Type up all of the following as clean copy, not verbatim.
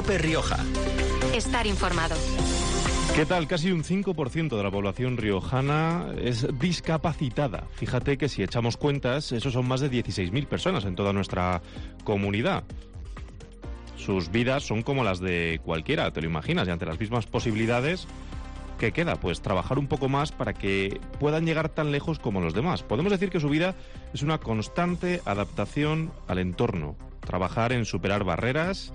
COPE Rioja. Estar informado. ¿Qué tal? Casi un 5% de la población riojana es discapacitada. Fíjate que si echamos cuentas, eso son más de 16.000 personas en toda nuestra comunidad. Sus vidas son como las de cualquiera, te lo imaginas, y ante las mismas posibilidades, ¿qué queda? Pues trabajar un poco más para que puedan llegar tan lejos como los demás. Podemos decir que su vida es una constante adaptación al entorno. Trabajar en superar barreras,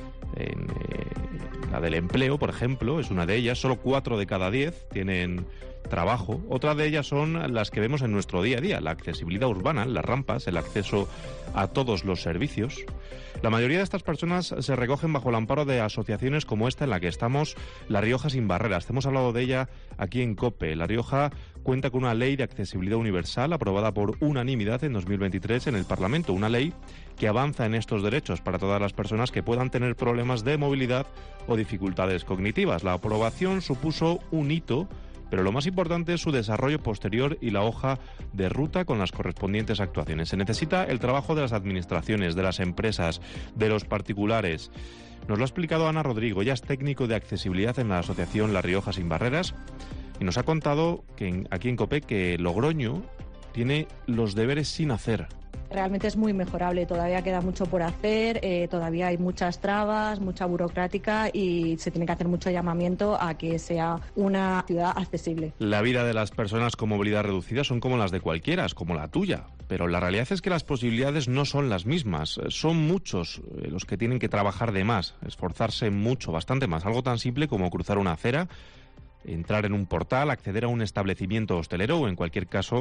la del empleo, por ejemplo, es una de ellas. Solo 4 de cada 10 tienen trabajo. Otra de ellas son las que vemos en nuestro día a día, la accesibilidad urbana, las rampas, el acceso a todos los servicios. La mayoría de estas personas se recogen bajo el amparo de asociaciones como esta en la que estamos, La Rioja Sin Barreras. Hemos hablado de ella aquí en COPE. La Rioja cuenta con una ley de accesibilidad universal aprobada por unanimidad en 2023 en el Parlamento. Una ley que avanza en estos derechos para todas las personas que puedan tener problemas de movilidad o dificultades cognitivas. La aprobación supuso un hito, pero lo más importante es su desarrollo posterior y la hoja de ruta con las correspondientes actuaciones. Se necesita el trabajo de las administraciones, de las empresas, de los particulares. Nos lo ha explicado Ana Rodrigo, ella es técnico de accesibilidad en la asociación La Rioja Sin Barreras, y nos ha contado que aquí en COPE que Logroño tiene los deberes sin hacer. Realmente es muy mejorable, todavía queda mucho por hacer, todavía hay muchas trabas, mucha burocrática y se tiene que hacer mucho llamamiento a que sea una ciudad accesible. La vida de las personas con movilidad reducida son como las de cualquiera, es como la tuya, pero la realidad es que las posibilidades no son las mismas. Son muchos los que tienen que trabajar de más, esforzarse mucho, bastante más. Algo tan simple como cruzar una acera, entrar en un portal, acceder a un establecimiento hostelero o, en cualquier caso,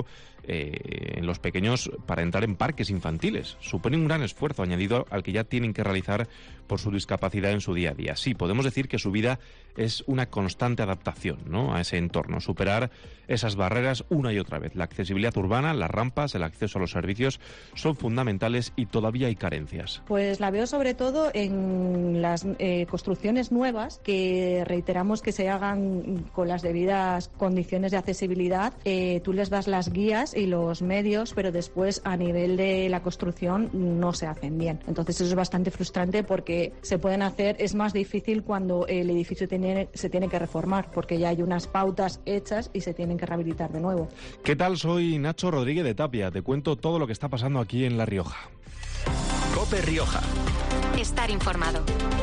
en los pequeños, para entrar en parques infantiles. Supone un gran esfuerzo añadido al que ya tienen que realizar por su discapacidad en su día a día. Sí, podemos decir que su vida es una constante adaptación, ¿no?, a ese entorno, superar esas barreras una y otra vez. La accesibilidad urbana, las rampas, el acceso a los servicios son fundamentales y todavía hay carencias. Pues la veo sobre todo en las construcciones nuevas, que reiteramos que se hagan con las debidas condiciones de accesibilidad. Tú les das las guías y los medios, pero después a nivel de la construcción no se hacen bien. Entonces eso es bastante frustrante porque se pueden hacer, es más difícil cuando el edificio se tiene que reformar, porque ya hay unas pautas hechas y se tienen que rehabilitar de nuevo. ¿Qué tal? Soy Nacho Rodríguez de Tapia. Te cuento todo lo que está pasando aquí en La Rioja. COPE Rioja. Estar informado.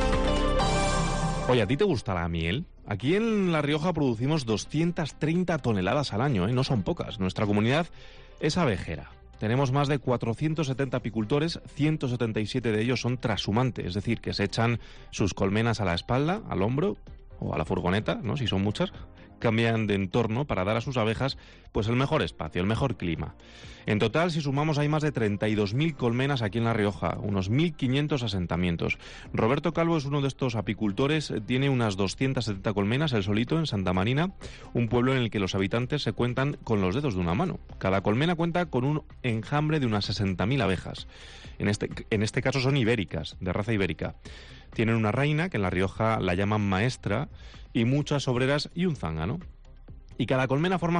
Oye, ¿a ti te gusta la miel? Aquí en La Rioja producimos 230 toneladas al año, no son pocas. Nuestra comunidad es abejera. Tenemos más de 470 apicultores, 177 de ellos son trashumantes, es decir, que se echan sus colmenas a la espalda, al hombro o a la furgoneta, ¿no?, si son muchas. Cambian de entorno para dar a sus abejas pues el mejor espacio, el mejor clima. En total, si sumamos, hay más de 32.000 colmenas aquí en La Rioja, unos 1.500 asentamientos. Roberto Calvo es uno de estos apicultores, tiene unas 270 colmenas, él solito, en Santa Marina, un pueblo en el que los habitantes se cuentan con los dedos de una mano. Cada colmena cuenta con un enjambre de unas 60.000 abejas. En este caso son ibéricas, de raza ibérica. Tienen una reina, que en La Rioja la llaman maestra, y muchas obreras y un zángano. Y cada colmena forma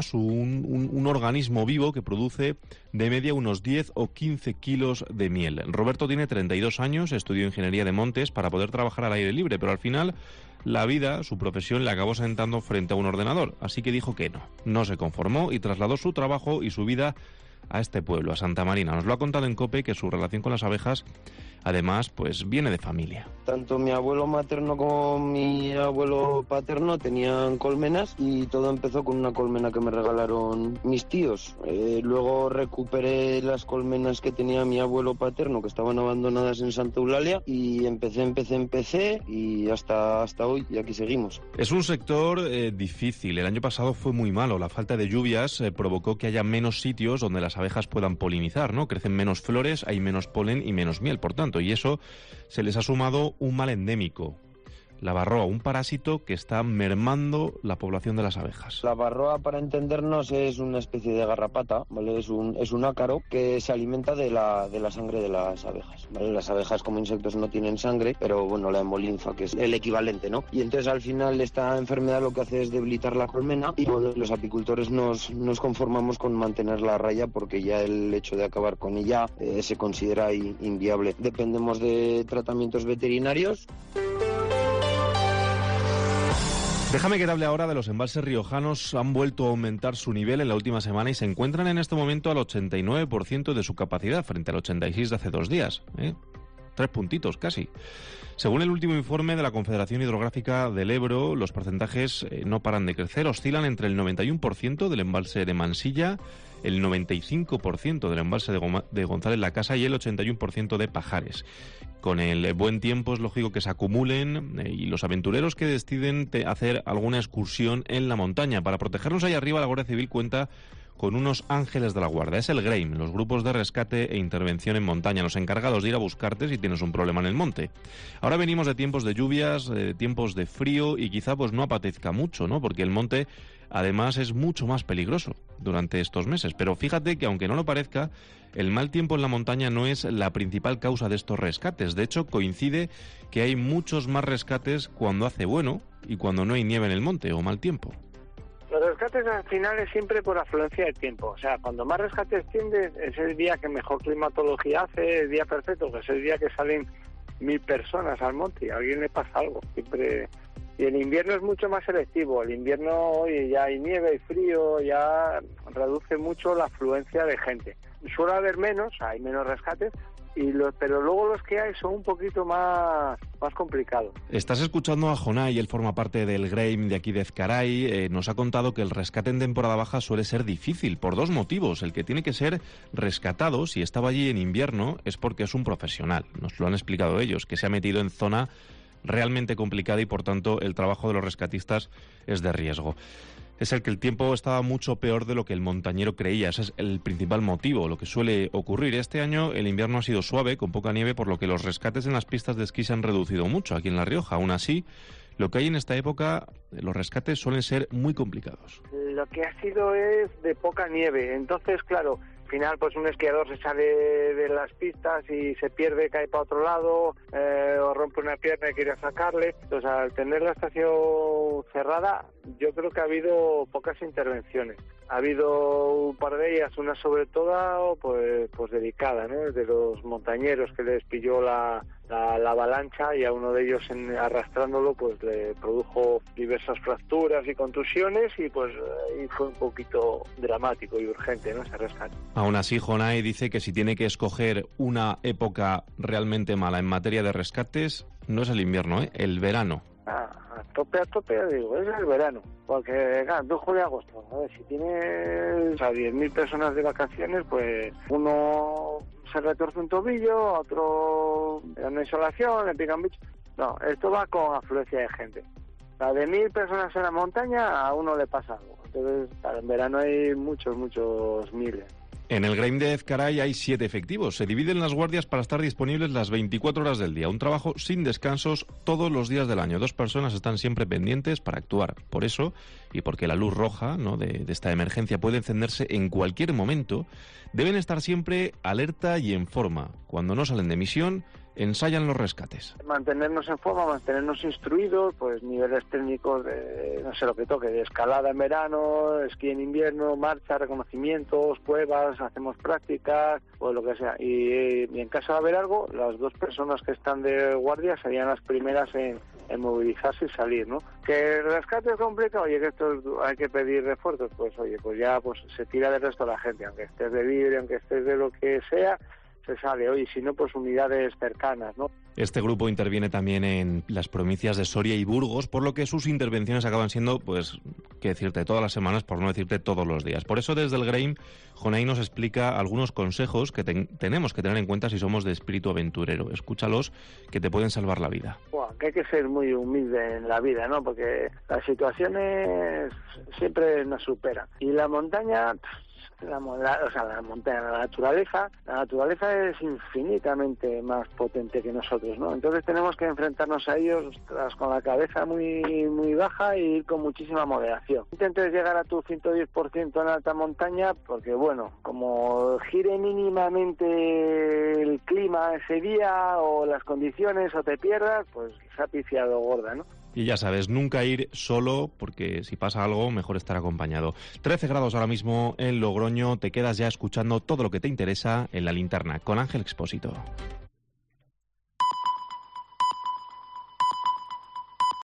un organismo vivo que produce de media unos 10 o 15 kilos de miel. Roberto tiene 32 años, estudió ingeniería de montes para poder trabajar al aire libre, pero al final la vida, su profesión, le acabó sentando frente a un ordenador. Así que dijo que no se conformó y trasladó su trabajo y su vida a este pueblo, a Santa Marina. Nos lo ha contado en COPE que su relación con las abejas, además, pues viene de familia. Tanto mi abuelo materno como mi abuelo paterno tenían colmenas y todo empezó con una colmena que me regalaron mis tíos. Luego recuperé las colmenas que tenía mi abuelo paterno, que estaban abandonadas en Santa Eulalia, y empecé y hasta hoy, y aquí seguimos. Es un sector difícil. El año pasado fue muy malo. La falta de lluvias provocó que haya menos sitios donde las abejas puedan polinizar, ¿no? Crecen menos flores, hay menos polen y menos miel, por tanto, y eso se les ha sumado un mal endémico, la varroa, un parásito que está mermando la población de las abejas. La varroa, para entendernos, es una especie de garrapata, ¿vale? Es un ácaro que se alimenta de la sangre de las abejas, ¿vale? Las abejas como insectos no tienen sangre, pero bueno, la hemolinfa, que es el equivalente, ¿no? Y entonces al final esta enfermedad lo que hace es debilitar la colmena y bueno, los apicultores nos conformamos con mantenerla a raya porque ya el hecho de acabar con ella se considera inviable. Dependemos de tratamientos veterinarios. Déjame que te hable ahora de los embalses riojanos. Han vuelto a aumentar su nivel en la última semana y se encuentran en este momento al 89% de su capacidad, frente al 86% de hace 2 días. 3 puntitos casi. Según el último informe de la Confederación Hidrográfica del Ebro, los porcentajes no paran de crecer, oscilan entre el 91% del embalse de Mansilla, el 95% del embalse de González la Casa y el 81% de Pajares. Con el buen tiempo es lógico que se acumulen y los aventureros que deciden hacer alguna excursión en la montaña. Para protegernos ahí arriba, la Guardia Civil cuenta con unos ángeles de la guarda. Es el GREIM, los grupos de rescate e intervención en montaña, los encargados de ir a buscarte si tienes un problema en el monte. Ahora venimos de tiempos de lluvias, tiempos de frío y quizá pues no apetezca mucho, ¿no? Porque el monte además es mucho más peligroso durante estos meses. Pero fíjate que aunque no lo parezca, el mal tiempo en la montaña no es la principal causa de estos rescates. De hecho, coincide que hay muchos más rescates cuando hace bueno y cuando no hay nieve en el monte o mal tiempo. Los rescates al final es siempre por afluencia de tiempo. O sea, cuando más rescates tienes, es el día que mejor climatología hace, el día perfecto, que es el día que salen 1000 personas al monte y a alguien le pasa algo. Siempre. Y el invierno es mucho más selectivo. El invierno, oye, ya hay nieve, hay frío, ya reduce mucho la afluencia de gente. Suele haber menos, hay menos rescates, pero luego los que hay son un poquito más complicados. Estás escuchando a Jonay, él forma parte del GREIM de aquí de Ezcaray. Nos ha contado que el rescate en temporada baja suele ser difícil por 2 motivos. El que tiene que ser rescatado, si estaba allí en invierno, es porque es un profesional. Nos lo han explicado ellos, que se ha metido en zona realmente complicada y por tanto el trabajo de los rescatistas es de riesgo. Es el que el tiempo estaba mucho peor de lo que el montañero creía. Ese es el principal motivo, lo que suele ocurrir. Este año el invierno ha sido suave, con poca nieve, por lo que los rescates en las pistas de esquí se han reducido mucho aquí en La Rioja. Aún así, lo que hay en esta época, los rescates suelen ser muy complicados. Lo que ha sido es de poca nieve. Entonces, claro, al final pues un esquiador se sale de las pistas y se pierde, cae para otro lado, o rompe una pierna y quiere sacarle. Entonces, al tener la estación cerrada, yo creo que ha habido pocas intervenciones. Ha habido un par de ellas, una sobre todo pues dedicada, ¿no? De los montañeros, que les pilló la avalancha y a uno de ellos arrastrándolo pues le produjo diversas fracturas y contusiones y pues y fue un poquito dramático y urgente, ¿no? Ese rescate. Aún así, Jonay dice que si tiene que escoger una época realmente mala en materia de rescates, no es el invierno, el verano. A tope, digo, es el verano, porque claro, julio y agosto, a ver, si tienes a 10.000 personas de vacaciones, pues uno se retorce un tobillo, otro en una insolación, le pican bichos. No, esto va con afluencia de gente. A de 1.000 personas en la montaña, a uno le pasa algo. Entonces, claro, en verano hay muchos miles. En el GREIM de Ezcaray hay 7 efectivos. Se dividen las guardias para estar disponibles las 24 horas del día. Un trabajo sin descansos todos los días del año. 2 personas están siempre pendientes para actuar. Por eso, y porque la luz roja, ¿no?, de esta emergencia puede encenderse en cualquier momento, deben estar siempre alerta y en forma. Cuando no salen de misión, ensayan los rescates. Mantenernos en forma, mantenernos instruidos, pues niveles técnicos de, no sé lo que toque, de escalada en verano, esquí en invierno, marcha, reconocimientos, pruebas, hacemos prácticas, o lo que sea. Y en caso de haber algo, las 2 personas que están de guardia serían las primeras en movilizarse y salir, ¿no? Que el rescate es complicado, oye, que esto hay que pedir refuerzos, pues oye, pues ya pues se tira del resto de la gente, aunque estés de libre, aunque estés de lo que sea, se sale, oye, si no, pues unidades cercanas, ¿no? Este grupo interviene también en las provincias de Soria y Burgos, por lo que sus intervenciones acaban siendo, pues, qué decirte, todas las semanas, por no decirte todos los días. Por eso, desde el GREIM, Jonay nos explica algunos consejos que tenemos que tener en cuenta si somos de espíritu aventurero. Escúchalos, que te pueden salvar la vida. Bueno, que hay que ser muy humilde en la vida, ¿no? Porque las situaciones siempre nos superan. Y la montaña... la montaña, la naturaleza es infinitamente más potente que nosotros, ¿no? Entonces tenemos que enfrentarnos a ellos con la cabeza muy baja y ir con muchísima moderación. Intentes llegar a tu 110% en alta montaña porque, bueno, como gire mínimamente el clima ese día o las condiciones o te pierdas, pues se ha pifiado gorda, ¿no? Y ya sabes, nunca ir solo, porque si pasa algo, mejor estar acompañado. 13 grados ahora mismo en Logroño. Te quedas ya escuchando todo lo que te interesa en La Linterna, con Ángel Expósito.